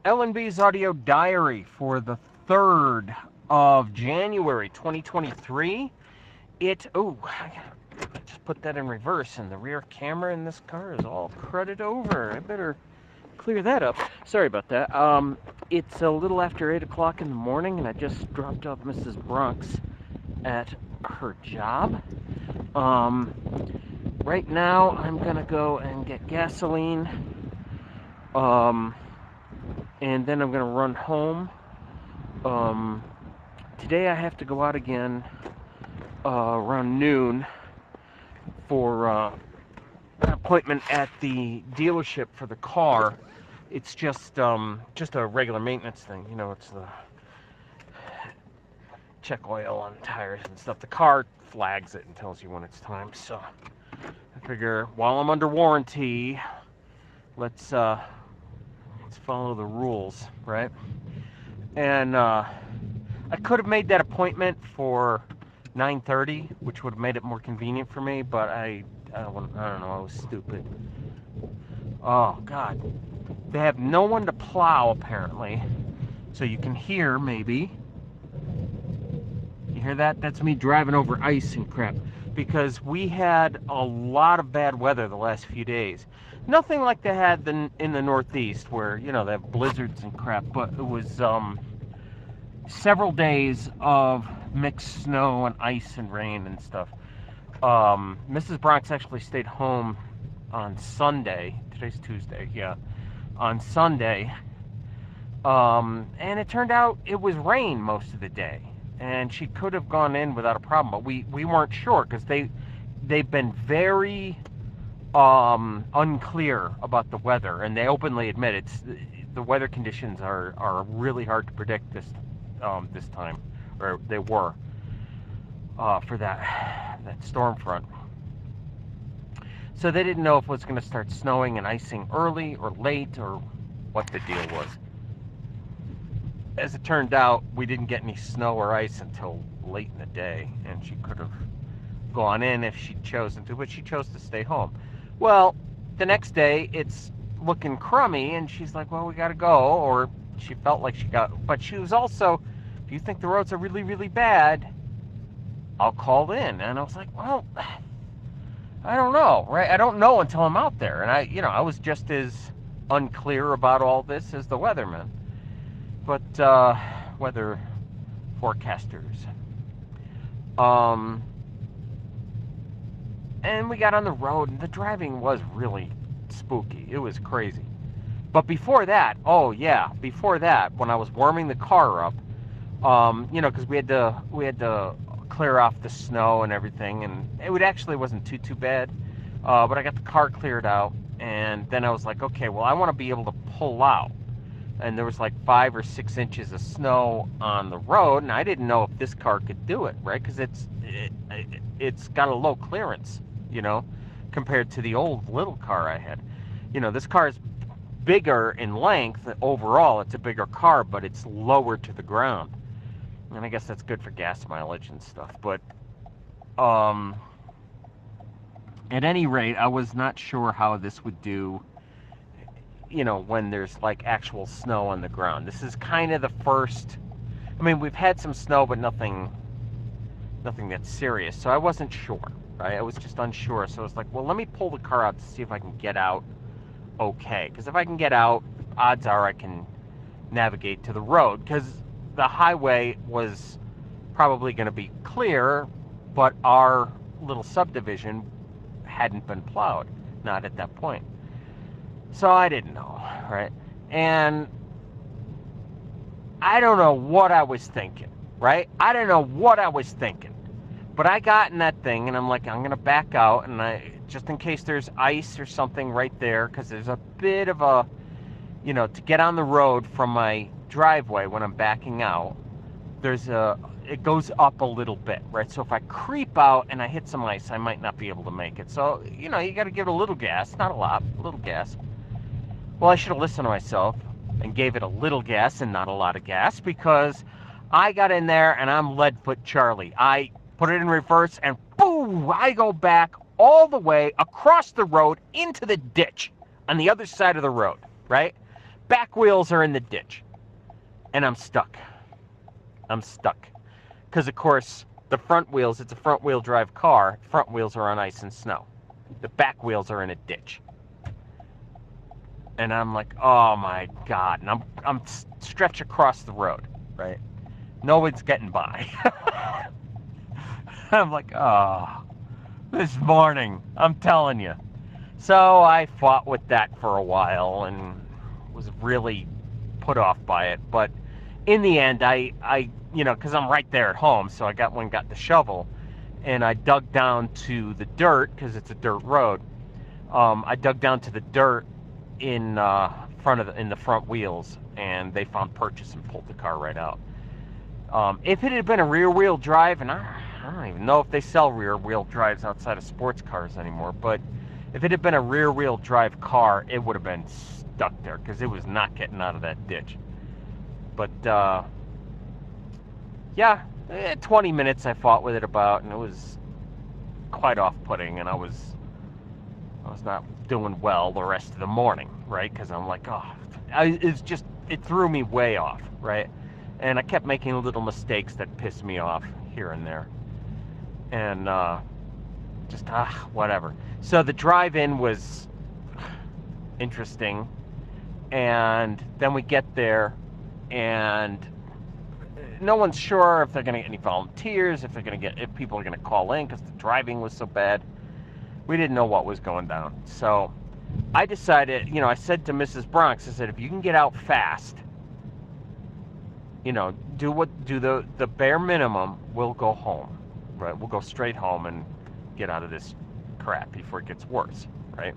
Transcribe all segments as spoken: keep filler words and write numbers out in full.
L N B's audio diary for the third of January twenty twenty-three. It, oh, I gotta just put that in reverse, and the rear camera in this car is all crudted over. I better clear that up. Sorry about that. Um, it's a little after eight o'clock in the morning, and I just dropped off Missus Bronx at her job. Um, right now, I'm gonna go and get gasoline. Um, and then I'm gonna run home. Um, today I have to go out again uh, around noon for uh, an appointment at the dealership for the car. It's just um, just a regular maintenance thing, you know. It's the check oil on tires and stuff. The car flags it and tells you when it's time. So I figure while I'm under warranty, let's uh, let's follow the rules, right? And uh, I could have made that appointment for nine thirty, which would have made it more convenient for me, but I, I don't, I don't know, I was stupid. Oh, God. They have no one to plow, apparently. So you can hear, maybe. You hear that? That's me driving over ice and crap. Because we had a lot of bad weather the last few days. Nothing like they had in the Northeast, where, you know, they have blizzards and crap, but it was, um... several days of mixed snow and ice and rain and stuff. Um, Missus Bronx actually stayed home on Sunday. Today's Tuesday, yeah. On Sunday. Um, and it turned out it was rain most of the day. And she could have gone in without a problem, but we, we weren't sure because they, they've been very um, unclear about the weather. And they openly admit it's the weather conditions are, are really hard to predict this Um, this time, or they were, uh, for that that storm front. So they didn't know if it was going to start snowing and icing early or late, or what the deal was. As it turned out, we didn't get any snow or ice until late in the day, and she could have gone in if she'd chosen to, but she chose to stay home. Well, the next day, it's looking crummy, and she's like, well, we got to go, or she felt like she got, but she was also, if you think the roads are really, really bad, I'll call in. And I was like, well, I don't know, right? I don't know until I'm out there. And I, you know, I was just as unclear about all this as the weatherman. But, uh, weather forecasters. Um, and we got on the road, and the driving was really spooky. It was crazy. But before that, oh yeah, before that, when I was warming the car up, um, you know, because we had to we had to clear off the snow and everything, and it would actually wasn't too too bad. Uh, but I got the car cleared out, and then I was like, okay, well, I want to be able to pull out. And there was like five or six inches of snow on the road, and I didn't know if this car could do it, right? Because it's it, it's got a low clearance, you know, compared to the old little car I had. You know, this car is bigger in length overall. It's a bigger car, but it's lower to the ground, and I guess that's good for gas mileage and stuff. But um at any rate, I was not sure how this would do, you know, when there's like actual snow on the ground. This is kind of the first, I mean, we've had some snow, but nothing nothing that's serious, so I wasn't sure, right? I was just unsure. So I was like, well, let me pull the car out to see if I can get out okay, because if I can get out, odds are I can navigate to the road, because the highway was probably going to be clear, but our little subdivision hadn't been plowed, not at that point. So I didn't know, right? And I don't know what I was thinking, right? I don't know what I was thinking, but I got in that thing, and I'm like, I'm going to back out, and I, just in case there's ice or something right there, because there's a bit of a, you know, to get on the road from my driveway when I'm backing out, there's a, it goes up a little bit, right? So if I creep out and I hit some ice, I might not be able to make it. So, you know, you got to give it a little gas, not a lot, a little gas. Well, I should have listened to myself and gave it a little gas and not a lot of gas, because I got in there and I'm Leadfoot Charlie. I put it in reverse and boom, I go back all the way across the road into the ditch on the other side of the road, right? back wheels are in the ditch. And I'm stuck. I'm stuck. Because, of course, the front wheels, it's a front-wheel drive car. Front wheels are on ice and snow. The back wheels are in a ditch. And I'm like, oh, my God. And I'm, I'm stretched across the road, right? No one's getting by. I'm like, oh, this morning, I'm telling you. So I fought with that for a while and was really put off by it. But in the end, I, I you know, because I'm right there at home, so I got one, got the shovel, and I dug down to the dirt, because it's a dirt road. Um, I dug down to the dirt in uh, front of the, in the front wheels, and they found purchase and pulled the car right out. Um, if it had been a rear-wheel drive, and I, I don't even know if they sell rear-wheel drives outside of sports cars anymore, but if it had been a rear-wheel drive car, it would have been stuck there, because it was not getting out of that ditch. But, uh, yeah, twenty minutes I fought with it about, and it was quite off-putting, and I was, I was not doing well the rest of the morning, right? Because I'm like, oh, I, it's just, it threw me way off, right? And I kept making little mistakes that pissed me off here and there. And, uh, just, ah, whatever. So the drive-in was interesting, and then we get there, and no one's sure if they're going to get any volunteers, if they're going to get, if people are going to call in because the driving was so bad. We didn't know what was going down. So I decided, you know, I said to Missus Bronx, I said, if you can get out fast, you know, do what, do the, the bare minimum, we'll go home, right? We'll go straight home and get out of this crap before it gets worse, right?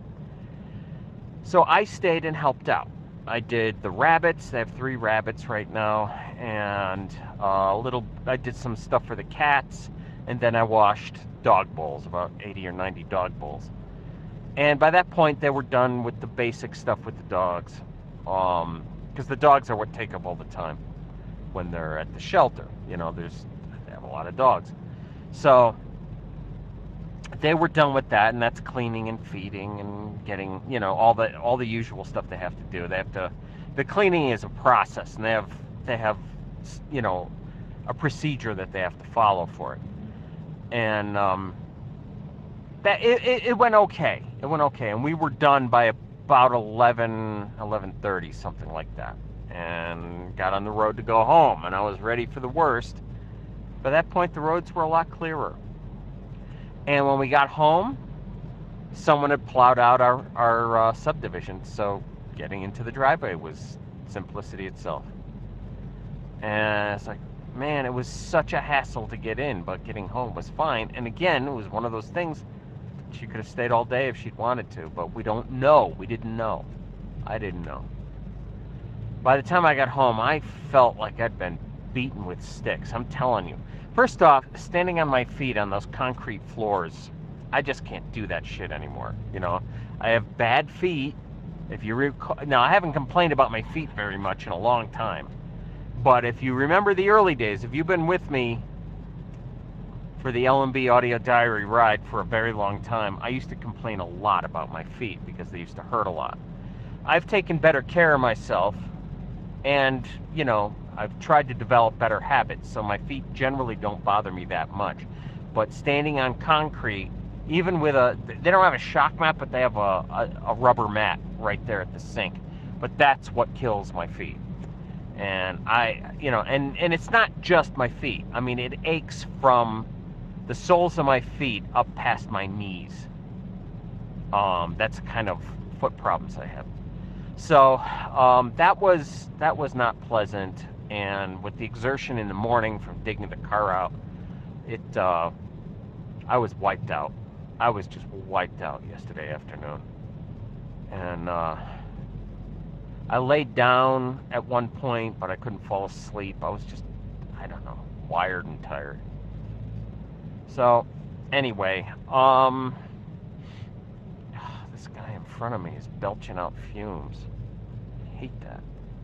So I stayed and helped out. I did the rabbits. They have three rabbits right now, and uh, a little. I did some stuff for the cats, and then I washed dog bowls, about eighty or ninety dog bowls. And by that point, they were done with the basic stuff with the dogs, um, because the dogs are what take up all the time when they're at the shelter. You know, there's they have a lot of dogs, so they were done with that, and that's cleaning and feeding and getting, you know, all the all the usual stuff they have to do. They have to, the cleaning is a process, and they have they have, you know, a procedure that they have to follow for it. And um, that it, it, it went okay. It went okay, and we were done by about eleven, eleven thirty, something like that, and got on the road to go home. And I was ready for the worst. By that point, the roads were a lot clearer. And when we got home, someone had plowed out our, our uh, subdivision, so getting into the driveway was simplicity itself. And it's like, man, it was such a hassle to get in, but getting home was fine. And again, it was one of those things, she could have stayed all day if she'd wanted to, but we don't know. We didn't know. I didn't know. By the time I got home, I felt like I'd been beaten with sticks. I'm telling you. First off, standing on my feet on those concrete floors, I just can't do that shit anymore. You know, I have bad feet. If you recall, now I haven't complained about my feet very much in a long time, but if you remember the early days, if you've been with me for the L M B Audio Diary ride for a very long time, I used to complain a lot about my feet because they used to hurt a lot. I've taken better care of myself, and, you know, I've tried to develop better habits, so my feet generally don't bother me that much. But standing on concrete, even with a, they don't have a shock mat, but they have a, a, a rubber mat right there at the sink. But that's what kills my feet. And I, you know, and, and it's not just my feet. I mean, it aches from the soles of my feet up past my knees. Um, that's the kind of foot problems I have. So um, that was that was not pleasant. And with the exertion in the morning from digging the car out, it uh, I was wiped out. I was just wiped out yesterday afternoon. And uh, I laid down at one point, but I couldn't fall asleep. I was just, I don't know, wired and tired. So anyway, um, this guy in front of me is belching out fumes. I hate that.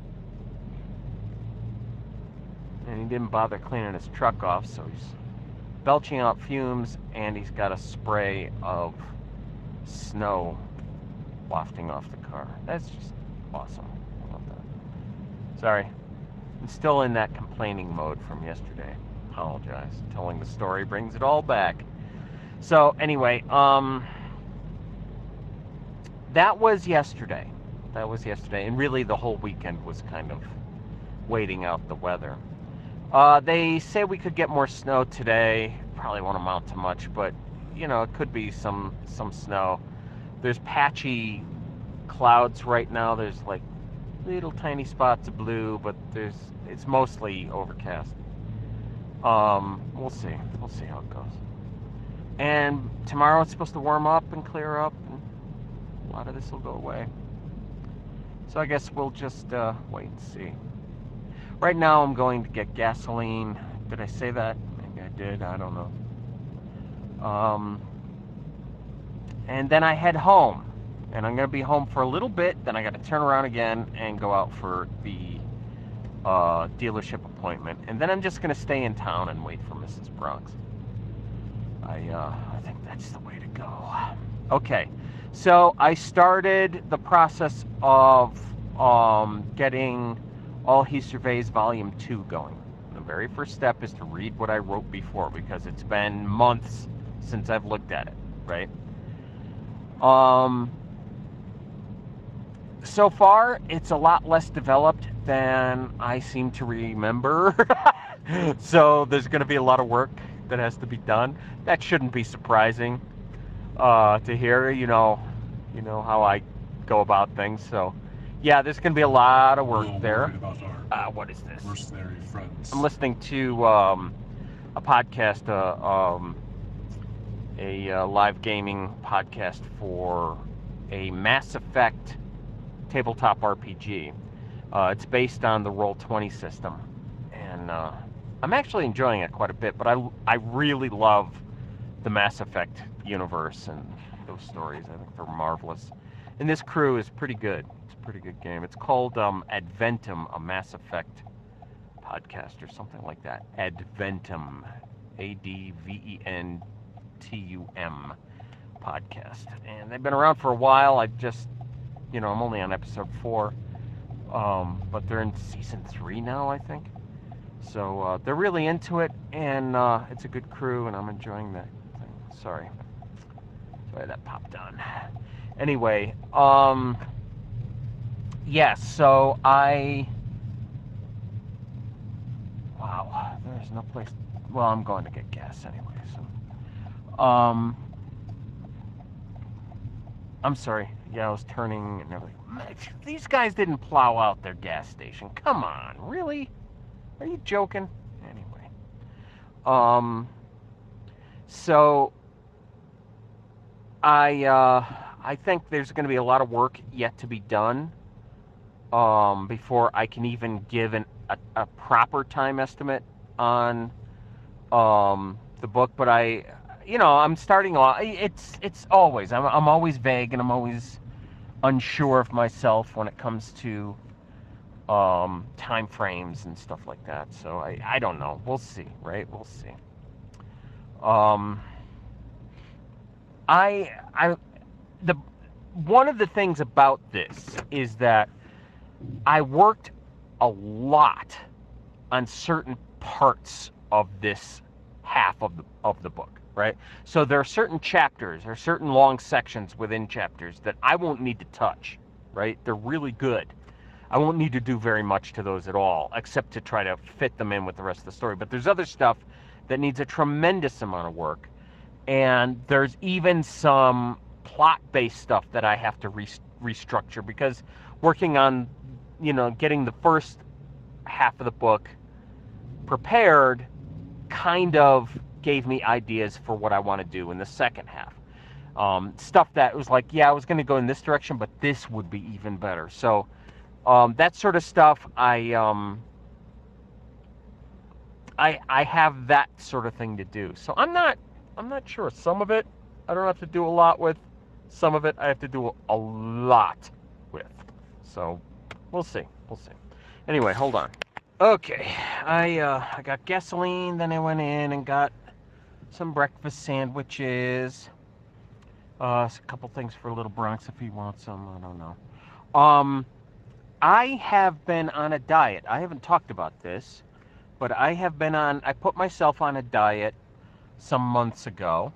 And he didn't bother cleaning his truck off, so he's belching out fumes, and he's got a spray of snow wafting off the car. That's just awesome. I love that. Sorry. I'm still in that complaining mode from yesterday. Apologize. Telling the story brings it all back. So anyway, um, that was yesterday. That was yesterday, and really the whole weekend was kind of waiting out the weather. Uh, they say we could get more snow today. Probably won't amount to much, but you know, it could be some some snow. There's patchy clouds right now. There's like little tiny spots of blue, but there's it's mostly overcast. Um, we'll see. We'll see how it goes. And tomorrow it's supposed to warm up and clear up, and a lot of this will go away. So I guess we'll just uh, wait and see. Right now I'm going to get gasoline. Did I say that? Maybe I did. I don't know. Um, and then I head home. And I'm going to be home for a little bit. Then I got to turn around again and go out for the uh, dealership appointment. And then I'm just going to stay in town and wait for Missus Bronx. I, uh, I think that's the way to go. Okay. So I started the process of um, getting All He Surveys Volume two going. The very first step is to read what I wrote before, because it's been months since I've looked at it, right? Um, so far, it's a lot less developed than I seem to remember. So there's going to be a lot of work that has to be done. That shouldn't be surprising uh, to hear. You know, you know how I go about things. So, yeah, there's going to be a lot of work there. About our uh, what is this? Mercenary friends. I'm listening to um, a podcast, uh, um, a uh, live gaming podcast for a Mass Effect tabletop R P G. Uh, it's based on the Roll twenty system, and uh, I'm actually enjoying it quite a bit. But I I really love the Mass Effect universe and those stories. I think they're marvelous, and this crew is pretty good. It's a pretty good game. It's called um, Adventum, a Mass Effect podcast or something like that. Adventum, A D V E N T U M podcast, and they've been around for a while. I just, you know, I'm only on episode four, um, but they're in season three now, I think. So uh, they're really into it, and uh, it's a good crew, and I'm enjoying that thing. Sorry, sorry that popped on. Anyway, um, yes. Yeah, so I. Wow, there's no place. Well, I'm going to get gas anyway. So, um, I'm sorry. Yeah, I was turning and everything. These guys didn't plow out their gas station. Come on, really? Are you joking? Anyway, um, so I uh, I think there's going to be a lot of work yet to be done um, before I can even give an, a, a proper time estimate on um, the book. But I, you know, I'm starting off. It's it's always I'm I'm always vague, and I'm always unsure of myself when it comes to um, time frames and stuff like that. So I, I don't know. We'll see, right? We'll see. Um, I I the one of the things about this is that I worked a lot on certain parts of this half of the of the book, right? So there are certain chapters or certain long sections within chapters that I won't need to touch, right? They're really good. I won't need to do very much to those at all, except to try to fit them in with the rest of the story. But there's other stuff that needs a tremendous amount of work. And there's even some plot-based stuff that I have to re- restructure because working on, you know, getting the first half of the book prepared kind of gave me ideas for what I want to do in the second half. Um, stuff that was like, yeah, I was going to go in this direction, but this would be even better. So um, that sort of stuff, I, um, I, I have that sort of thing to do. So I'm not, I'm not sure. Some of it I don't have to do a lot with. Some of it I have to do a lot with. So we'll see. We'll see. Anyway, hold on. Okay, I uh, I got gasoline. Then I went in and got some breakfast sandwiches. Uh, a couple things for little Bronx if he wants some. I don't know. Um, I have been on a diet. I haven't talked about this, but I have been on, I put myself on a diet some months ago.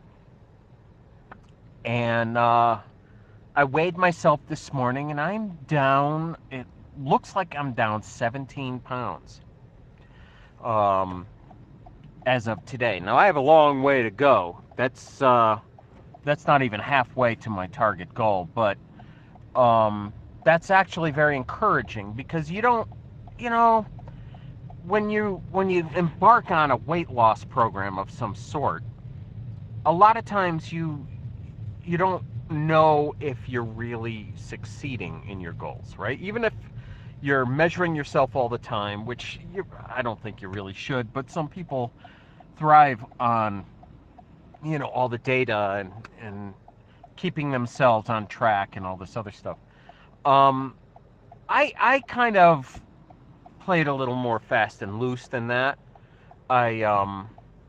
And uh, I weighed myself this morning and I'm down, it looks like I'm down seventeen pounds um, as of today. Now I have a long way to go. That's, uh, that's not even halfway to my target goal, but um, that's actually very encouraging because you don't, you know, when you when you embark on a weight loss program of some sort, a lot of times you you don't know if you're really succeeding in your goals, right? Even if you're measuring yourself all the time, which you, I don't think you really should, but some people thrive on, you know, all the data and and keeping themselves on track and all this other stuff. Um, I I kind of played a little more fast and loose than that. I um,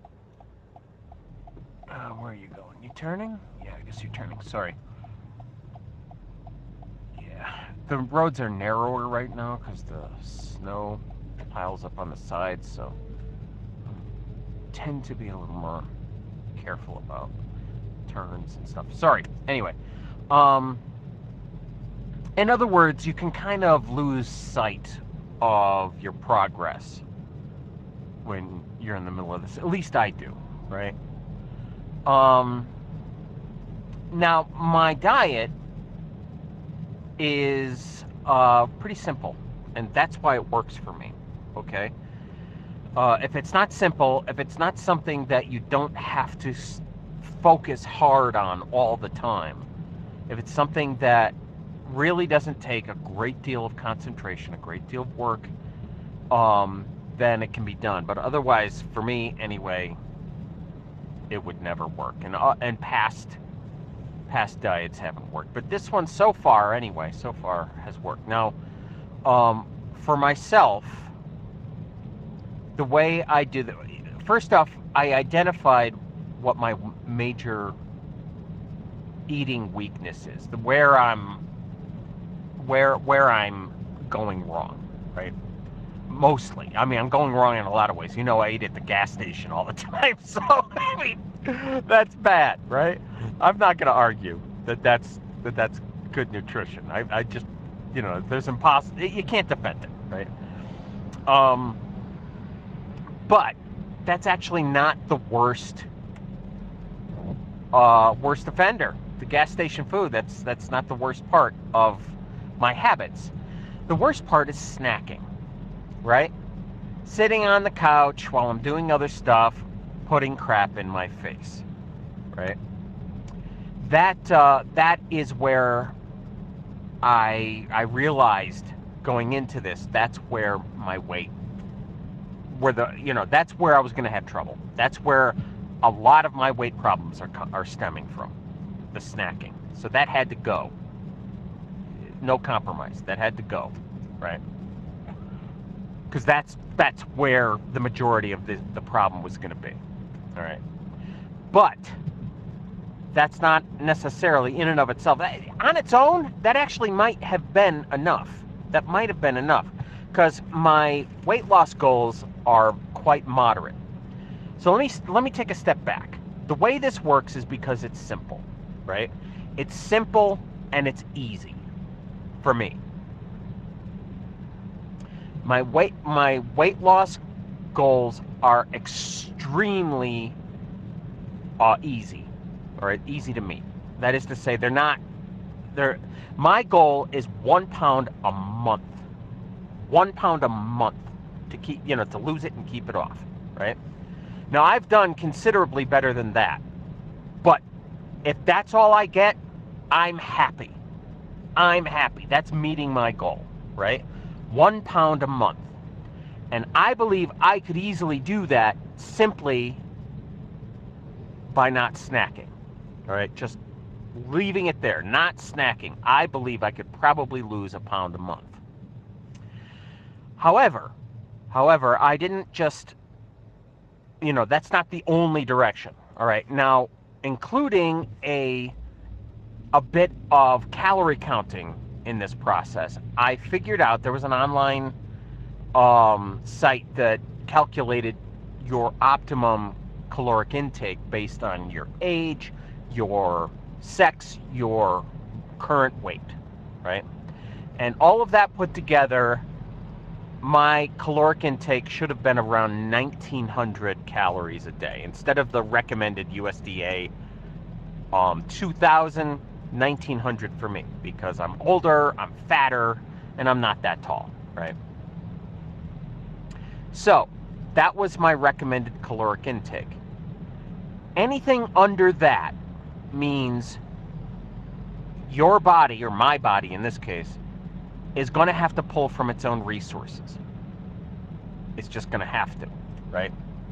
uh, where are you going? You turning? Yeah, I guess you're turning. Sorry. Yeah, the roads are narrower right now because the snow piles up on the sides, so I tend to be a little more careful about turns and stuff. Sorry. Anyway, um, in other words, you can kind of lose sight of your progress when you're in the middle of this. At least I do, right? Um, now, my diet is uh, pretty simple, and that's why it works for me, okay? Uh, if it's not simple, if it's not something that you don't have to s- focus hard on all the time, if it's something that really doesn't take a great deal of concentration, a great deal of work, um, then it can be done. But otherwise, for me anyway, it would never work. And uh, and past past diets haven't worked. But this one so far, anyway, so far has worked. Now, um, for myself, the way I do the first off, I identified what my major eating weakness is, the where I'm where where I'm going wrong, right? Mostly. I mean, I'm going wrong in a lot of ways. You know, I eat at the gas station all the time, so I mean, that's bad, right? I'm not going to argue that that's that that's good nutrition. I, I just, you know, there's impossible. You can't defend it, right? Um, but that's actually not the worst uh, worst offender. The gas station food. That's that's not the worst part of my habits. The worst part is snacking, right? Sitting on the couch while I'm doing other stuff, putting crap in my face, right? That uh, that is where I I realized going into this. That's where my weight, where the you know that's where I was going to have trouble. That's where a lot of my weight problems are are stemming from, the snacking. So that had to go. No compromise. That had to go, right? Because that's that's where the majority of the, the problem was going to be. All right. But that's not necessarily in and of itself. On its own, that actually might have been enough. That might have been enough. Because my weight loss goals are quite moderate. So let me let me take a step back. The way this works is because it's simple, right? It's simple and it's easy for me. My weight my weight loss goals are extremely uh, easy, all right, easy to meet. That is to say, they're not. They're my goal is one pound a month. One pound a month to keep, you know, to lose it and keep it off, right? Now I've done considerably better than that, but if that's all I get, I'm happy. I'm happy. That's meeting my goal, right? One pound a month. And I believe I could easily do that simply by not snacking, all right? Just leaving it there, not snacking. I believe I could probably lose a pound a month. However, however, I didn't just, you know, that's not the only direction, all right? Now, including a a bit of calorie counting in this process. I figured out there was an online um, site that calculated your optimum caloric intake based on your age, your sex, your current weight, right? And all of that put together, my caloric intake should have been around nineteen hundred calories a day instead of the recommended U S D A um, two thousand, nineteen hundred for me, because I'm older, I'm fatter, and I'm not that tall, right? So that was my recommended caloric intake. Anything under that means your body, or my body in this case, is going to have to pull from its own resources. It's just going to have to, right?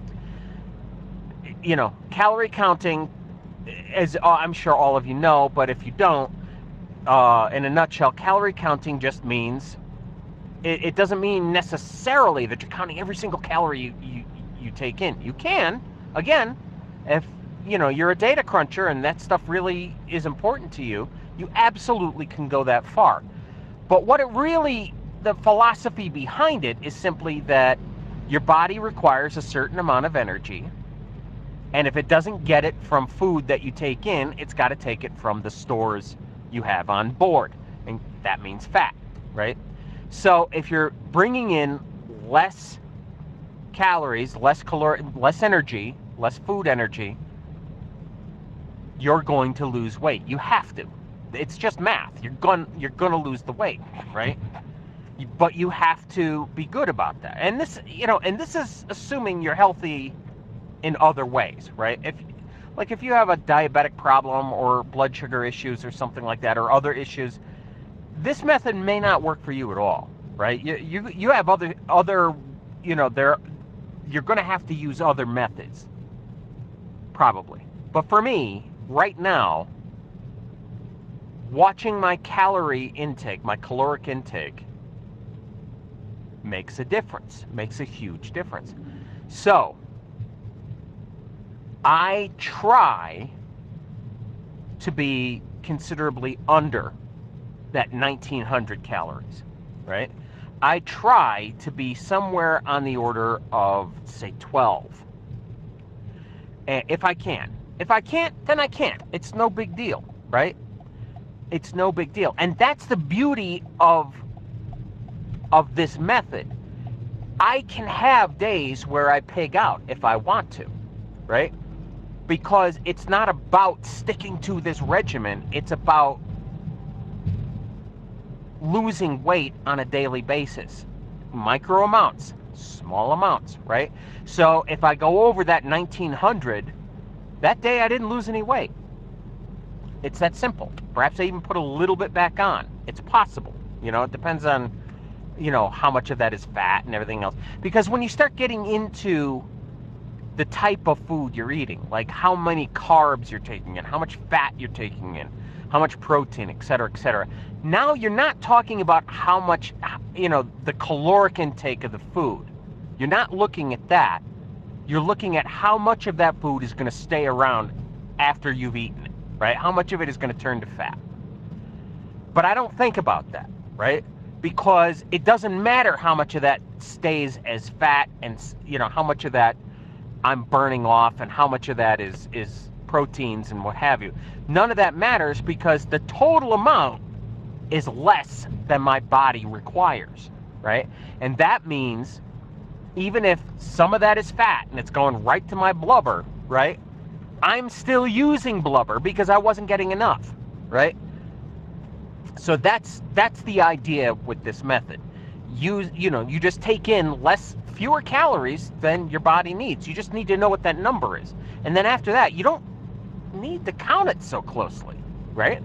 You know, calorie counting, as I'm sure all of you know, but if you don't, uh, in a nutshell, calorie counting just means, it, it doesn't mean necessarily that you're counting every single calorie you, you, you take in. You can, again, if you know you're a data cruncher and that stuff really is important to you, you absolutely can go that far. But what it really, the philosophy behind it is simply that your body requires a certain amount of energy, and if it doesn't get it from food that you take in, it's got to take it from the stores you have on board, and that means fat, right? So if you're bringing in less calories, less caloric, less energy, less food energy, you're going to lose weight. You have to. It's just math. You're going you're going to lose the weight, right? But you have to be good about that. And this, you know, and this is assuming you're healthy in other ways, right? If like if you have a diabetic problem or blood sugar issues or something like that, or other issues, this method may not work for you at all, right? You you you have other other, you know, there you're going to have to use other methods, probably. But for me, right now, watching my calorie intake, my caloric intake, makes a difference, makes a huge difference. So, I try to be considerably under that nineteen hundred calories, right? I try to be somewhere on the order of, say, twelve, if I can. If I can't, then I can't. It's no big deal, right? It's no big deal. And that's the beauty of, of this method. I can have days where I pig out if I want to, right? Because it's not about sticking to this regimen. It's about losing weight on a daily basis. Micro amounts, small amounts, right? So if I go over that nineteen hundred, that day I didn't lose any weight. It's that simple. Perhaps I even put a little bit back on. It's possible. You know, it depends on, you know, how much of that is fat and everything else. Because when you start getting into the type of food you're eating, like how many carbs you're taking in, how much fat you're taking in, how much protein, et cetera, et cetera. Now you're not talking about how much, you know, the caloric intake of the food. You're not looking at that. You're looking at how much of that food is going to stay around after you've eaten it, right? How much of it is going to turn to fat. But I don't think about that, right? Because it doesn't matter how much of that stays as fat and, you know, how much of that I'm burning off and how much of that is, is proteins and what have you. None of that matters because the total amount is less than my body requires, right? And that means even if some of that is fat and it's going right to my blubber, right? I'm still using blubber because I wasn't getting enough, right? So that's that's the idea with this method. You you know, you just take in less fewer calories than your body needs. You just need to know what that number is. And then after that, you don't need to count it so closely, right?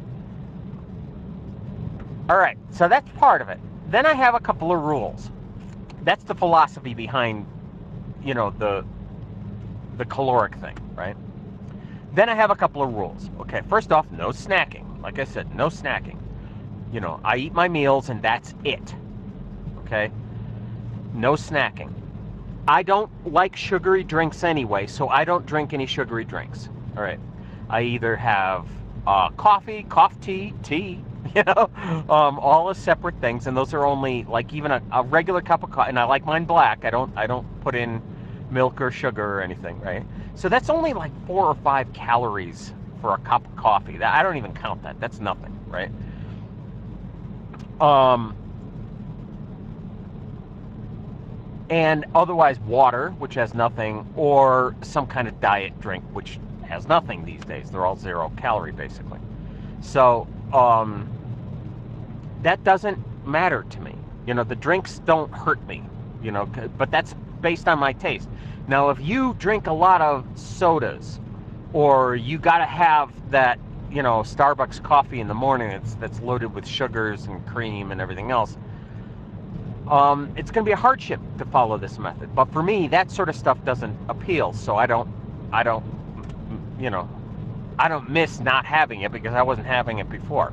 All right, so that's part of it. Then I have a couple of rules. That's the philosophy behind, you know, the the caloric thing, right? Then I have a couple of rules. Okay, first off, no snacking. Like I said, no snacking. You know, I eat my meals and that's it. Okay? No snacking. I don't like sugary drinks anyway, so I don't drink any sugary drinks. All right. I either have uh, coffee, cough tea, tea, You know, um, all as separate things, and those are only like even a, a regular cup of coffee. And I like mine black. I don't I don't put in milk or sugar or anything, right? So that's only like four or five calories for a cup of coffee. That I don't even count that. That's nothing, right? Um, and otherwise water, which has nothing, or some kind of diet drink, which has nothing these days. They're all zero calorie basically. So um, that doesn't matter to me. You know, the drinks don't hurt me, you know, but that's based on my taste. Now, if you drink a lot of sodas, or you got to have that, you know, Starbucks coffee in the morning that's, that's loaded with sugars and cream and everything else, um, it's going to be a hardship to follow this method. But for me, that sort of stuff doesn't appeal, so I don't, I don't, you know, I don't miss not having it because I wasn't having it before.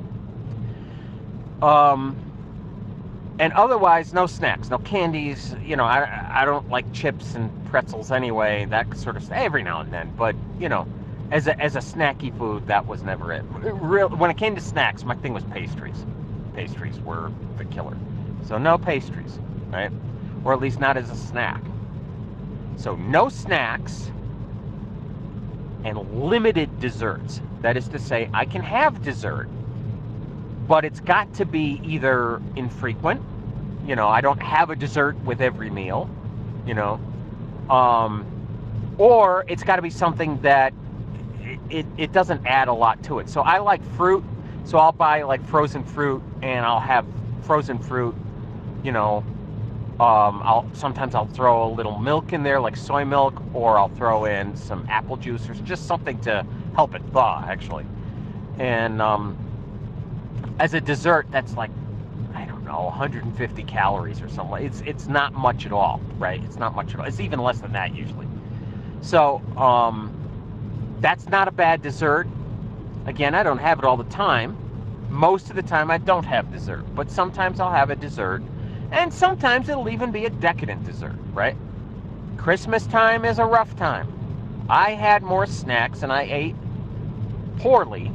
Um, and otherwise, no snacks, no candies. You know, I I don't like chips and pretzels anyway. That sort of stuff every now and then. But you know, as a as a snacky food, that was never it. Real, when it came to snacks, my thing was pastries. Pastries were the killer. So no pastries, right? Or at least not as a snack. So no snacks and limited desserts. That is to say, I can have dessert, but it's got to be either infrequent. You know, I don't have a dessert with every meal, you know, um, or it's got to be something that it, it, it doesn't add a lot to it. So I like fruit, so I'll buy like frozen fruit, and I'll have frozen fruit, you know, um, I'll sometimes I'll throw a little milk in there, like soy milk, or I'll throw in some apple juice or just something to help it thaw, actually. And um, as a dessert, that's like, I don't know, one hundred fifty calories or something. It's it's not much at all, right? It's not much at all. It's even less than that usually. So um, that's not a bad dessert. Again, I don't have it all the time. Most of the time I don't have dessert, but sometimes I'll have a dessert, and sometimes it'll even be a decadent dessert, right? Christmas time is a rough time. I had more snacks and I ate poorly,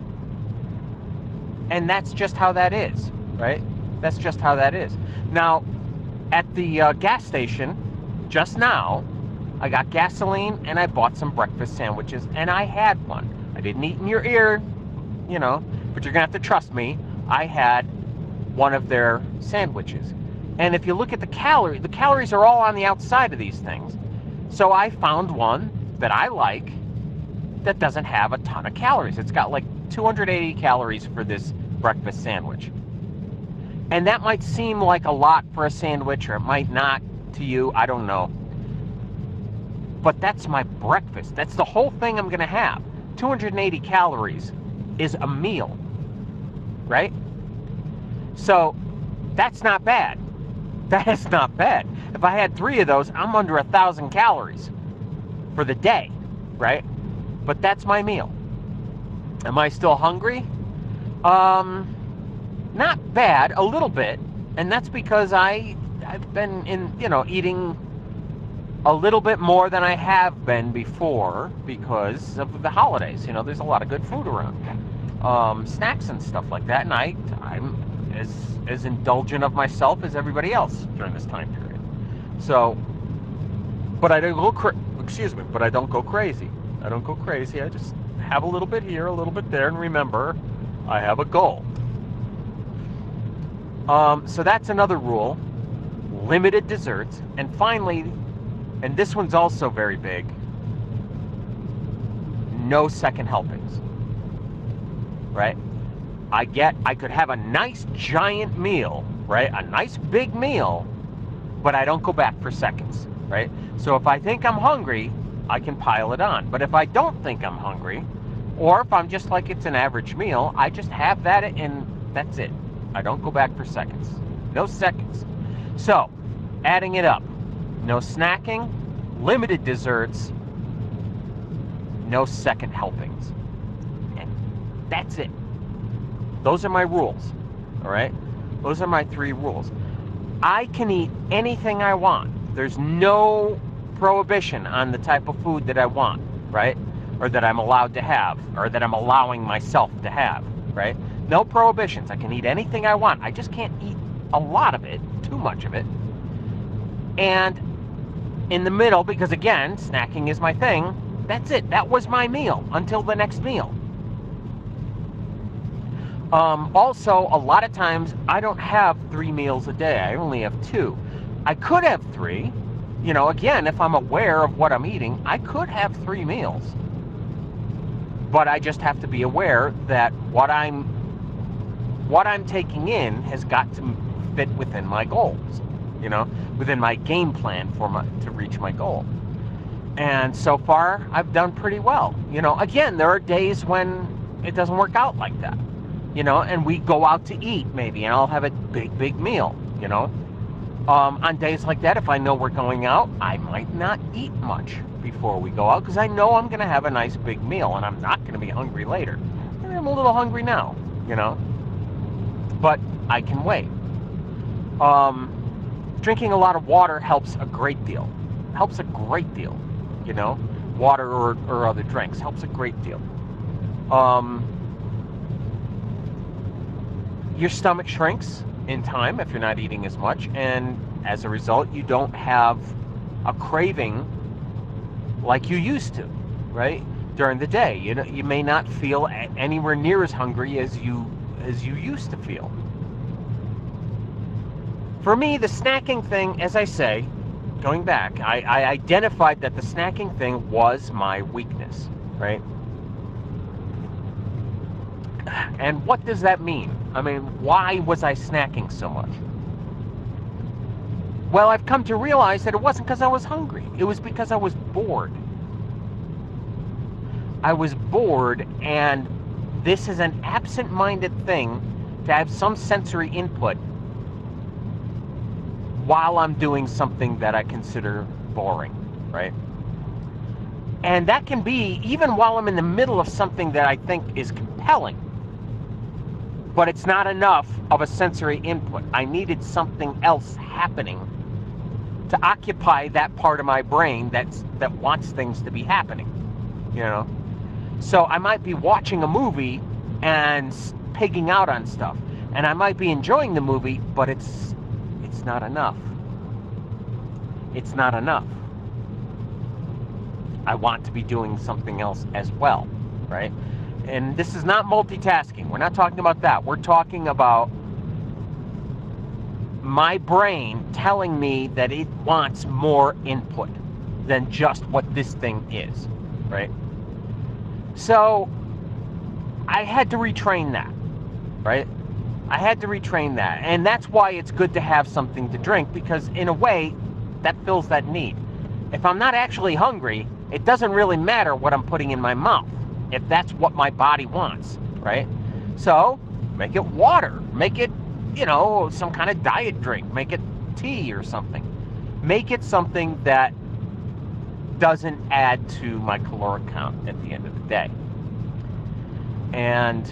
and that's just how that is, right? That's just how that is. Now, at the uh, gas station, just now, I got gasoline and I bought some breakfast sandwiches, and I had one. I didn't eat in your ear, you know, but you're gonna have to trust me. I had one of their sandwiches. And if you look at the calorie, the calories are all on the outside of these things. So I found one that I like that doesn't have a ton of calories. It's got like two hundred eighty calories for this breakfast sandwich. And that might seem like a lot for a sandwich, or it might not to you, I don't know. But that's my breakfast. That's the whole thing I'm gonna have. two hundred eighty calories is a meal, right? So that's not bad. That is not bad. If I had three of those, I'm under a thousand calories for the day, right? But that's my meal. Am I still hungry? Um, not bad, a little bit, and that's because I I've been in, you know, eating a little bit more than I have been before because of the holidays. You know, there's a lot of good food around, um, snacks and stuff like that, and I I'm as as indulgent of myself as everybody else during this time period. So, but I don't go cra- excuse me, but I don't go crazy. I don't go crazy. I just have a little bit here, a little bit there, and remember, I have a goal. Um, so that's another rule: limited desserts, and finally, and this one's also very big, no second helpings. Right? I get, I could have a nice giant meal, right? A nice big meal, but I don't go back for seconds, right? So if I think I'm hungry, I can pile it on. But if I don't think I'm hungry, or if I'm just like it's an average meal, I just have that and that's it. I don't go back for seconds. No seconds. So, adding it up, no snacking, limited desserts, no second helpings. And that's it. Those are my rules, all right? Those are my three rules. I can eat anything I want. There's no prohibition on the type of food that I want, right? Or that I'm allowed to have, or that I'm allowing myself to have, right? no prohibitions. I can eat anything I want. I just can't eat a lot of it, too much of it. And in the middle, because again, snacking is my thing, that's it. That was my meal until the next meal. Um, also, a lot of times, I don't have three meals a day. I only have two. I could have three. You know, again, if I'm aware of what I'm eating, I could have three meals. But I just have to be aware that what I'm what I'm taking in has got to fit within my goals, you know, within my game plan for my to reach my goal. And so far, I've done pretty well. You know, again, there are days when it doesn't work out like that, you know, and we go out to eat maybe, and I'll have a big, big meal, you know. Um, on days like that, if I know we're going out, I might not eat much before we go out because I know I'm going to have a nice big meal and I'm not going to be hungry later. And I'm a little hungry now, you know, but I can wait. Um, drinking a lot of water helps a great deal. Helps a great deal, you know. Water or, or other drinks helps a great deal. Um, your stomach shrinks in time if you're not eating as much, and as a result you don't have a craving like you used to, right? During the day, you know, you may not feel anywhere near as hungry as you as you used to feel. For me, the snacking thing, as I say, going back, I, I identified that the snacking thing was my weakness, right? And what does that mean? I mean, why was I snacking so much? Well, I've come to realize that it wasn't because I was hungry. It was because I was bored. I was bored, and this is an absent-minded thing to have some sensory input while I'm doing something that I consider boring, right? And that can be even while I'm in the middle of something that I think is compelling. But it's not enough of a sensory input. I needed something else happening to occupy that part of my brain that's that wants things to be happening, you know? So I might be watching a movie and pigging out on stuff, and I might be enjoying the movie, but it's it's not enough. It's not enough. I want to be doing something else as well, right? And this is not multitasking. We're not talking about that. We're talking about my brain telling me that it wants more input than just what this thing is, right? So I had to retrain that, right? I had to retrain that. And that's why it's good to have something to drink, because in a way, that fills that need. If I'm not actually hungry, it doesn't really matter what I'm putting in my mouth, if that's what my body wants, right? So make it water, make it, you know, some kind of diet drink, make it tea or something. Make it something that doesn't add to my caloric count at the end of the day. And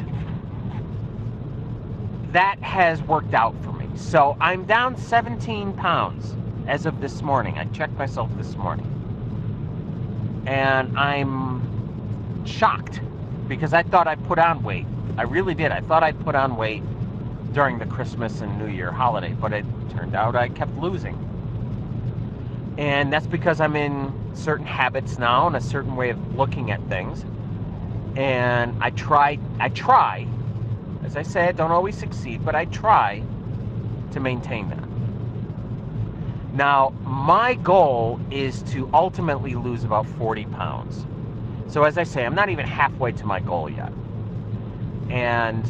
that has worked out for me. So I'm down seventeen pounds as of this morning. I checked myself this morning. And I'm shocked because I thought I'd put on weight. I really did. I thought I'd put on weight during the Christmas and New Year holiday, but it turned out I kept losing. And that's because I'm in certain habits now and a certain way of looking at things. And I try, I try, as I say, I don't always succeed, but I try to maintain that. Now, my goal is to ultimately lose about forty pounds. So as I say, I'm not even halfway to my goal yet. And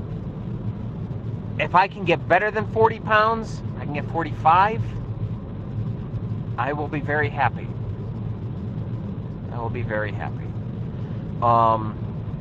if I can get better than forty pounds, I can get forty-five, I will be very happy. I will be very happy. Um,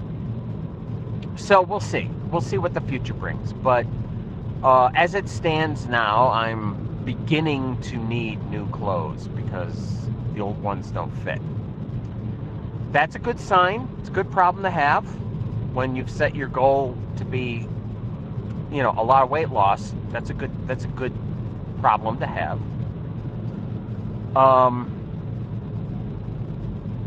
so we'll see. We'll see what the future brings. But uh, as it stands now, I'm beginning to need new clothes because the old ones don't fit. That's a good sign. It's a good problem to have when you've set your goal to be, you know, a lot of weight loss. That's a good. That's a good problem to have. Um,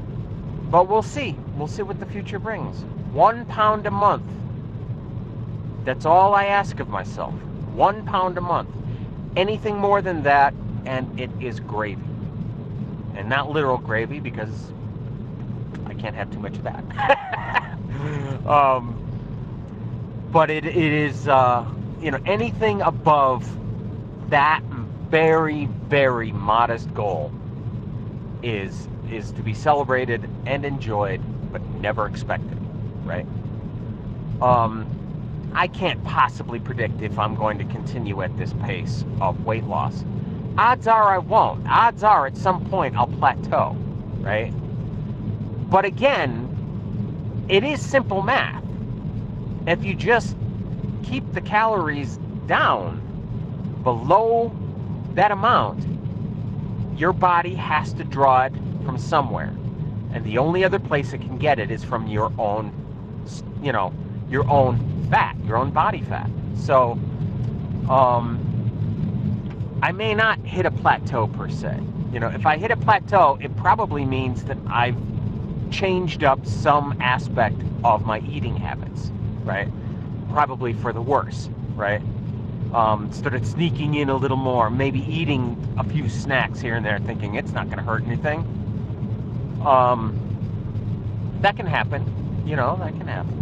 but we'll see. We'll see what the future brings. One pound a month. That's all I ask of myself. One pound a month. Anything more than that, and it is gravy. And not literal gravy, because I can't have too much of that. um, but it, it is, uh, you know, anything above that very, very modest goal is is to be celebrated and enjoyed, but never expected, right? Um, I can't possibly predict if I'm going to continue at this pace of weight loss. Odds are I won't. Odds are at some point I'll plateau, right? But again, it is simple math. If you just keep the calories down below that amount, your body has to draw it from somewhere. And the only other place it can get it is from your own, you know, your own fat, your own body fat. So, um, I may not hit a plateau per se. You know, if I hit a plateau, it probably means that I've changed up some aspect of my eating habits, right? Probably for the worse, right? Um, started sneaking in a little more, maybe eating a few snacks here and there, thinking it's not going to hurt anything. Um, that can happen, you know, that can happen.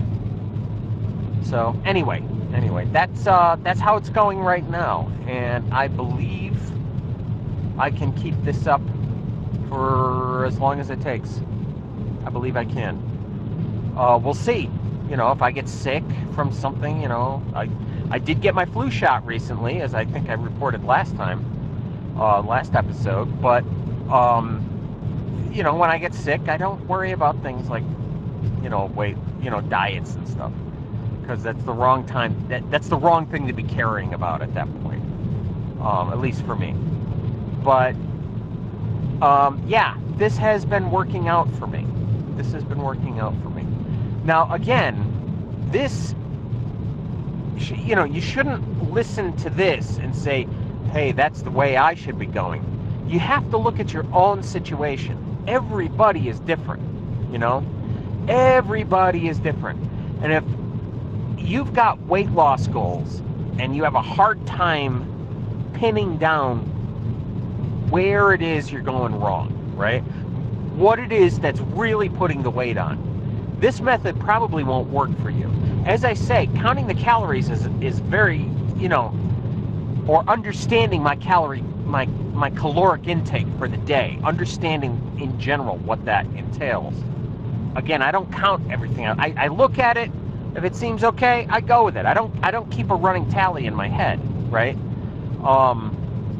So anyway, anyway, that's uh, that's how it's going right now, and I believe I can keep this up for as long as it takes. I believe I can. Uh, we'll see. You know, if I get sick from something, you know, I I did get my flu shot recently, as I think I reported last time, uh, last episode. But um, you know, when I get sick, I don't worry about things like, you know, weight, you know, diets and stuff, because that's the wrong time. That that's the wrong thing to be caring about at that point. Um, at least for me. But um, yeah, this has been working out for me. This has been working out for me. Now, again, this, you know, you shouldn't listen to this and say, hey, that's the way I should be going. You have to look at your own situation. Everybody is different, you know? Everybody is different. And if you've got weight loss goals and you have a hard time pinning down where it is you're going wrong, right? What it is that's really putting the weight on. This method probably won't work for you. As I say, counting the calories is is very, you know, or understanding my calorie, my my caloric intake for the day, understanding in general what that entails. Again, I don't count everything out. I, I look at it. If it seems okay, I go with it. I don't I don't keep a running tally in my head, right? Um,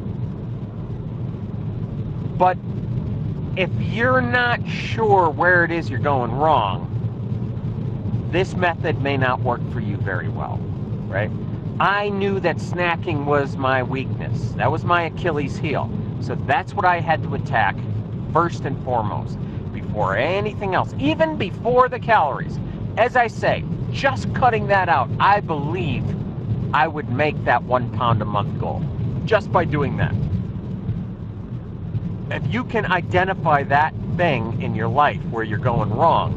but if you're not sure where it is you're going wrong, this method may not work for you very well, right? I knew that snacking was my weakness. That was my Achilles heel. So that's what I had to attack first and foremost, before anything else, even before the calories. As I say, just cutting that out, I believe I would make that one pound a month goal, just by doing that. If you can identify that thing in your life where you're going wrong,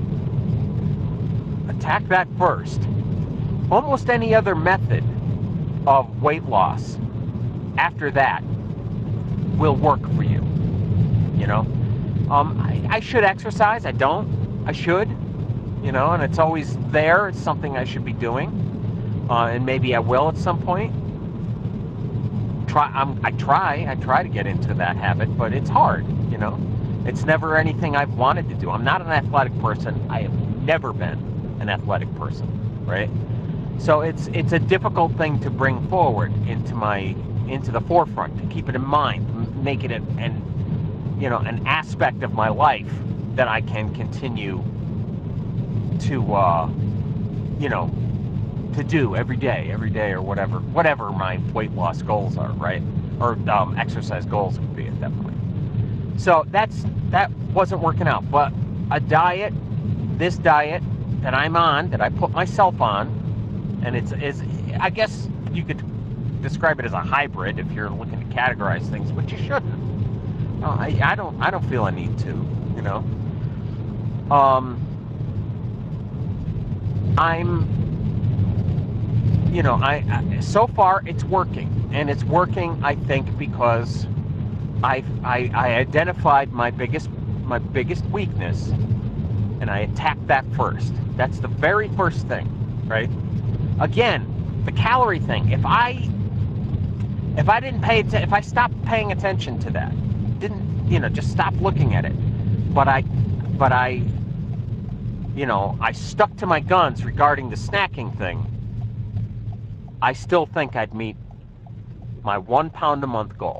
attack that first. Almost any other method of weight loss after that will work for you. You know, um, I, I should exercise. I don't. I should. You know, and it's always there. It's something I should be doing, uh, and maybe I will at some point. Try. I'm, I try. I try to get into that habit, but it's hard. You know, it's never anything I've wanted to do. I'm not an athletic person. I have never been an athletic person, right? So it's it's a difficult thing to bring forward into my into the forefront, to keep it in mind, make it an, an you know an aspect of my life that I can continue to uh, you know to do every day, every day or whatever whatever my weight loss goals are, right? Or um, exercise goals would be at that point. So that's that wasn't working out, but a diet, this diet that I'm on, that I put myself on, and it's is I guess you could describe it as a hybrid if you're looking to categorize things, but you shouldn't. No, I, I don't I don't feel a need to, you know. Um, I'm you know, I, I so far it's working, and it's working, I think, because I, I I identified my biggest my biggest weakness, and I attacked that first. That's the very first thing, right? Again, the calorie thing. If I if I didn't pay attention, if I stopped paying attention to that, didn't you know, just stop looking at it, but I but I you know, I stuck to my guns regarding the snacking thing, I still think I'd meet my one pound a month goal.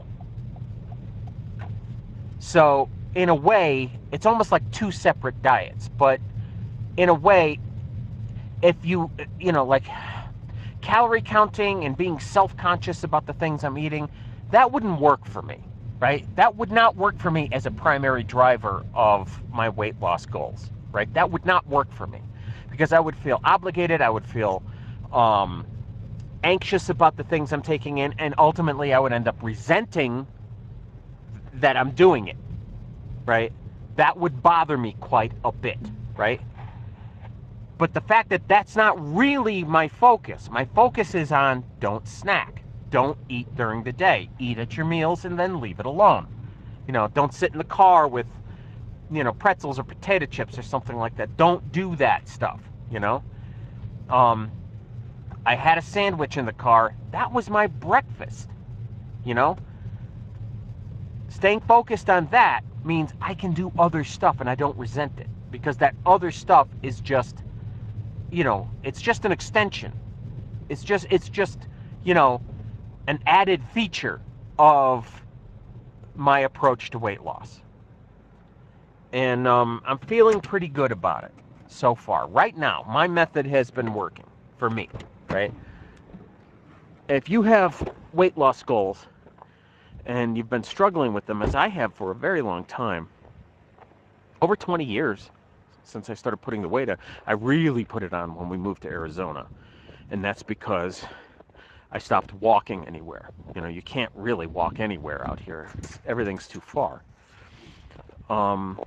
So in a way, it's almost like two separate diets, but in a way, if you, you know, like calorie counting and being self-conscious about the things I'm eating, that wouldn't work for me, right? That would not work for me as a primary driver of my weight loss goals, right? That would not work for me because I would feel obligated, I would feel um, anxious about the things I'm taking in, and ultimately I would end up resenting that I'm doing it, right? That would bother me quite a bit, right? But the fact that that's not really my focus, my focus is on don't snack, don't eat during the day, eat at your meals and then leave it alone. You know, don't sit in the car with, you know, pretzels or potato chips or something like that. Don't do that stuff, you know? Um, I had a sandwich in the car. That was my breakfast, you know? Staying focused on that means I can do other stuff and I don't resent it because that other stuff is just, you know, it's just an extension. It's just, it's just, you know, an added feature of my approach to weight loss. And um, I'm feeling pretty good about it so far. Right now, my method has been working for me, right? If you have weight loss goals and you've been struggling with them, as I have for a very long time, over twenty years since I started putting the weight on, I really put it on when we moved to Arizona. And that's because I stopped walking anywhere. You know, you can't really walk anywhere out here. It's, everything's too far. Um,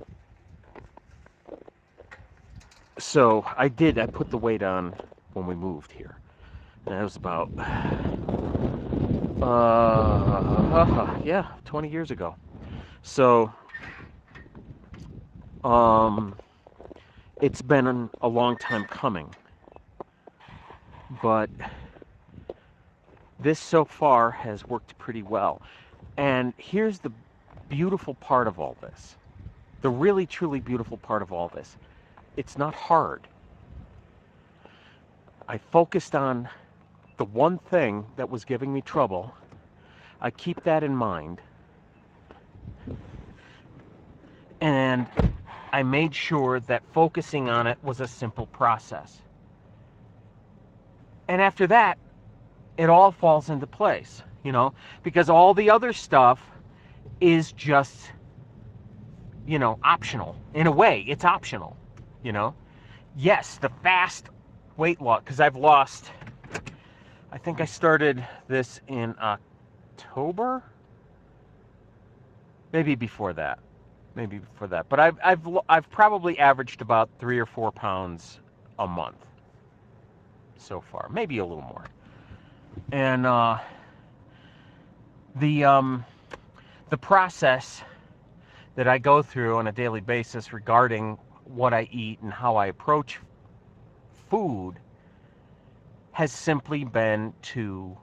so I did, I put the weight on when we moved here. And that was about, uh, yeah, twenty years ago. So, um, it's been a long time coming. But this so far has worked pretty well. And here's the beautiful part of all this. The really, truly beautiful part of all this. It's not hard. I focused on the one thing that was giving me trouble. I keep that in mind. And I made sure that focusing on it was a simple process. And after that, it all falls into place, you know, because all the other stuff is just, you know, optional. In a way, it's optional, you know. Yes, the fast weight loss, because I've lost, I think I started this in October, maybe before that, maybe before that. But I've I've I've probably averaged about three or four pounds a month so far, maybe a little more. And uh, the um, the process that I go through on a daily basis regarding what I eat and how I approach food has simply been to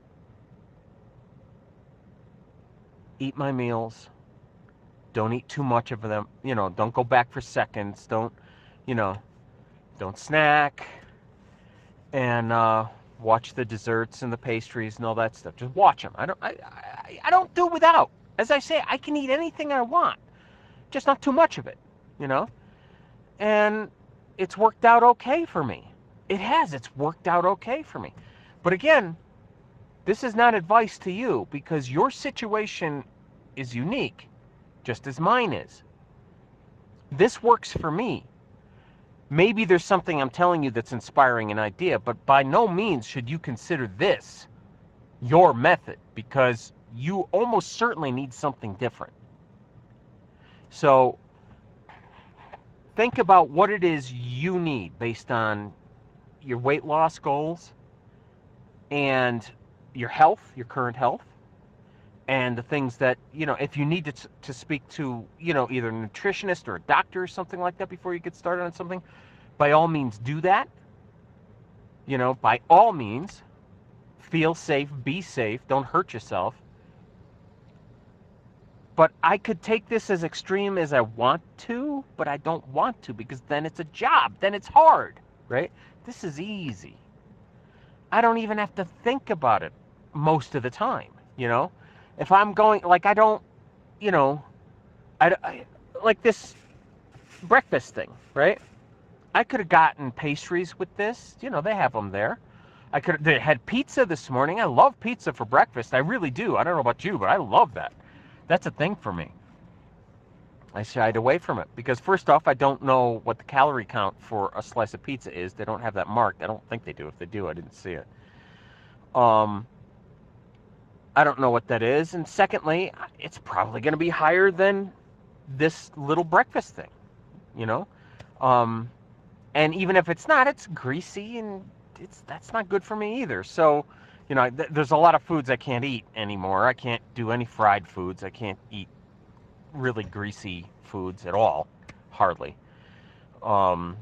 eat my meals, don't eat too much of them, you know, don't go back for seconds, don't, you know, don't snack, and uh, watch the desserts and the pastries and all that stuff. Just watch them. I don't, I, I, I don't do without. As I say, I can eat anything I want, just not too much of it, you know? And it's worked out okay for me. It has. It's worked out okay for me. But again, this is not advice to you because your situation is unique, just as mine is. This works for me. Maybe there's something I'm telling you that's inspiring an idea, but by no means should you consider this your method because you almost certainly need something different. So think about what it is you need based on your weight loss goals and your health, your current health, and the things that, you know, if you need to, to speak to, you know, either a nutritionist or a doctor or something like that before you get started on something, by all means do that. You know, by all means, feel safe, be safe, don't hurt yourself. But I could take this as extreme as I want to, but I don't want to, because then it's a job, then it's hard, right? This is easy. I don't even have to think about it most of the time, you know? If I'm going, like, I don't, you know, I, I like this breakfast thing, right? I could have gotten pastries with this. You know, they have them there. I could. They had pizza this morning. I love pizza for breakfast. I really do. I don't know about you, but I love that. That's a thing for me. I shied away from it because, first off, I don't know what the calorie count for a slice of pizza is. They don't have that marked. I don't think they do. If they do, I didn't see it. Um, I don't know what that is. And secondly, it's probably going to be higher than this little breakfast thing, you know? Um, and even if it's not, it's greasy, and it's that's not good for me either. So, you know, th- there's a lot of foods I can't eat anymore. I can't do any fried foods. I can't eat really greasy foods at all, hardly. Um,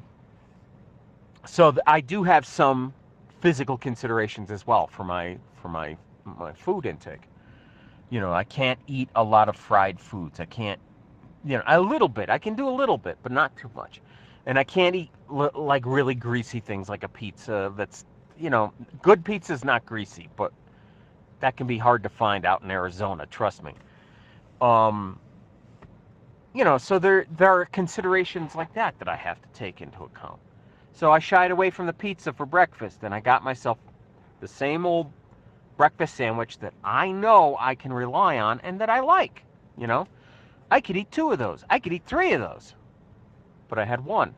so th- I do have some physical considerations as well for my for my my food intake. You know, I can't eat a lot of fried foods. I can't, you know, a little bit. I can do a little bit, but not too much. And I can't eat l- like really greasy things like a pizza that's, you know, good pizza is not greasy, but that can be hard to find out in Arizona, trust me. Um, you know, so there there are considerations like that that I have to take into account. So I shied away from the pizza for breakfast, and I got myself the same old breakfast sandwich that I know I can rely on and that I like, you know. I could eat two of those. I could eat three of those. But I had one.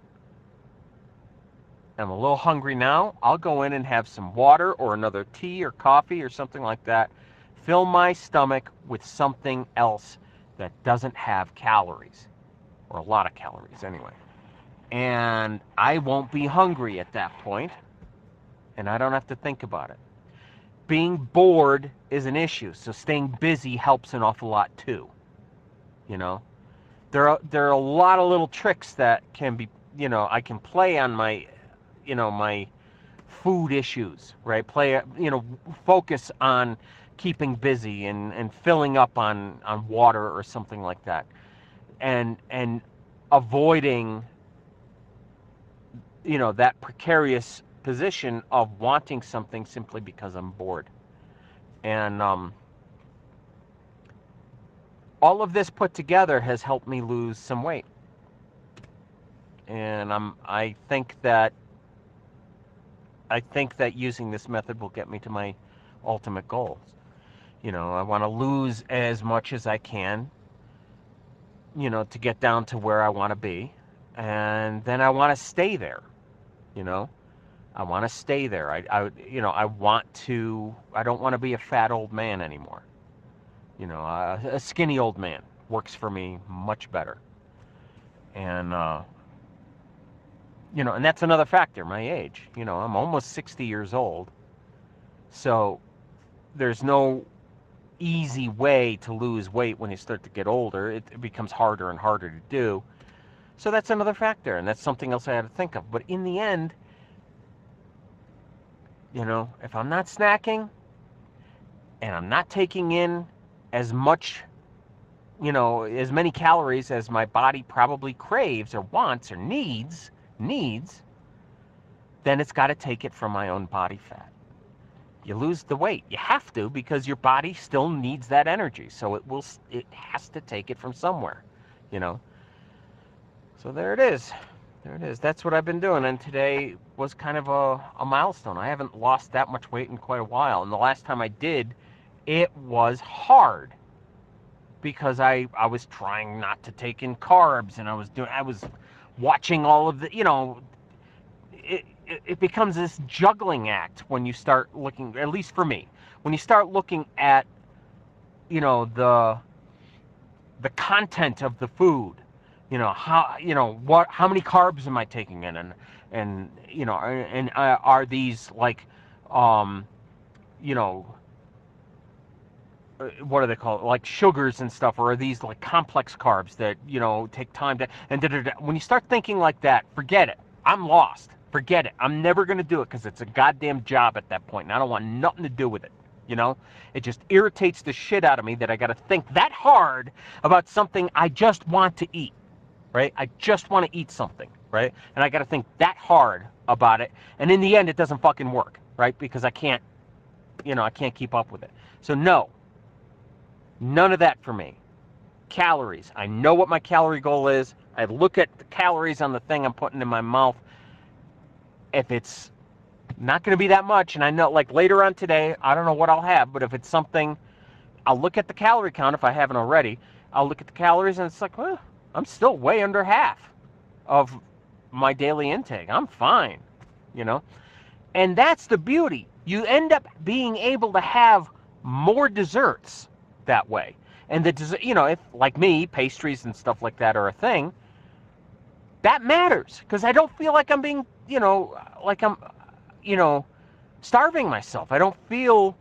I'm a little hungry now. I'll go in and have some water or another tea or coffee or something like that. Fill my stomach with something else that doesn't have calories, or a lot of calories anyway. And I won't be hungry at that point, and I don't have to think about it. Being bored is an issue, so staying busy helps an awful lot too. You know, there are there are a lot of little tricks that can be, you know, I can play on my, you know, my food issues, right? Play, you know, focus on keeping busy and and filling up on on water or something like that, and and avoiding, you know, that precarious position of wanting something simply because I'm bored. And um, all of this put together has helped me lose some weight. And I'm I think that I think that using this method will get me to my ultimate goals. You know, I want to lose as much as I can, you know, to get down to where I want to be. And then I want to stay there, you know. I want to stay there. I, I, you know, I want to, I don't want to be a fat old man anymore. You know, a, a skinny old man works for me much better. And, uh, you know, and that's another factor, my age. You know, I'm almost sixty years old. So there's no easy way to lose weight when you start to get older. It, it becomes harder and harder to do. So that's another factor, and that's something else I had to think of. But in the end, you know, if I'm not snacking and I'm not taking in as much, you know, as many calories as my body probably craves or wants or needs, needs, then it's got to take it from my own body fat. You lose the weight. You have to, because your body still needs that energy. So it will, it has to take it from somewhere, you know. So there it is. There it is. That's what I've been doing. And today was kind of a, a milestone. I haven't lost that much weight in quite a while. And the last time I did, it was hard because I, I was trying not to take in carbs, and I was doing I was watching all of the, you know, it, it, it becomes this juggling act when you start looking, at least for me, when you start looking at, you know, the the content of the food, you know, how, you know, what, how many carbs am I taking in, and and you know, and uh, are these like um you know, uh, what do they call it? Like sugars and stuff, or are these like complex carbs that, you know, take time to, and da, da, da. When you start thinking like that, forget it. I'm lost. Forget it. I'm never going to do it because it's a goddamn job at that point, and I don't want nothing to do with it. You know, it just irritates the shit out of me that I got to think that hard about something I just want to eat, right? I just want to eat something, right? And I got to think that hard about it, and in the end, it doesn't fucking work, right? Because I can't, you know, I can't keep up with it. So no, none of that for me. Calories. I know what my calorie goal is. I look at the calories on the thing I'm putting in my mouth. If it's not going to be that much, and I know, like later on today, I don't know what I'll have, but if it's something, I'll look at the calorie count if I haven't already. I'll look at the calories, and it's like, well, I'm still way under half of my daily intake. I'm fine, you know? And that's the beauty. You end up being able to have more desserts that way. And the dessert, you know, if like me, pastries and stuff like that are a thing, that matters because I don't feel like I'm being, you know, like I'm, you know, starving myself. I don't feel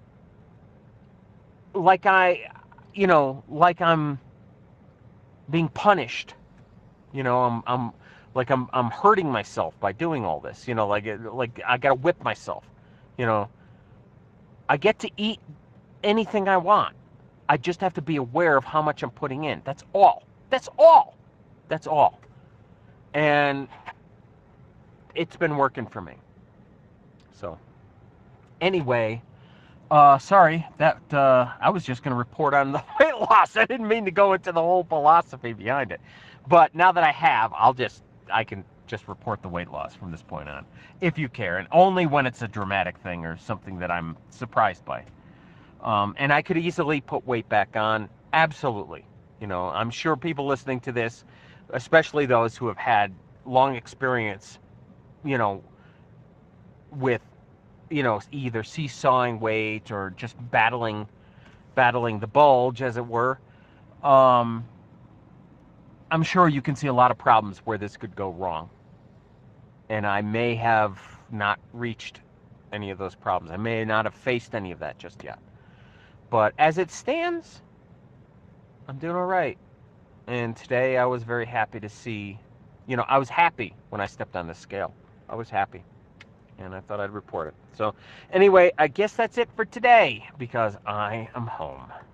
like I, you know, like I'm being punished. You know, I'm, I'm like I'm, I'm hurting myself by doing all this. You know, like, like I gotta whip myself. You know, I get to eat anything I want. I just have to be aware of how much I'm putting in. That's all. That's all. That's all. And it's been working for me. So, anyway, uh, sorry that uh, I was just going to report on the weight loss. I didn't mean to go into the whole philosophy behind it. But now that I have, I'll just, I can just report the weight loss from this point on, if you care, and only when it's a dramatic thing or something that I'm surprised by. Um, and I could easily put weight back on, absolutely. You know, I'm sure people listening to this, especially those who have had long experience, you know, with, you know, either seesawing weight or just battling, battling the bulge, as it were. Um, I'm sure you can see a lot of problems where this could go wrong. And I may have not reached any of those problems. I may not have faced any of that just yet. But as it stands, I'm doing all right. And today I was very happy to see, you know, I was happy when I stepped on the scale. I was happy. And I thought I'd report it. So anyway, I guess that's it for today because I am home.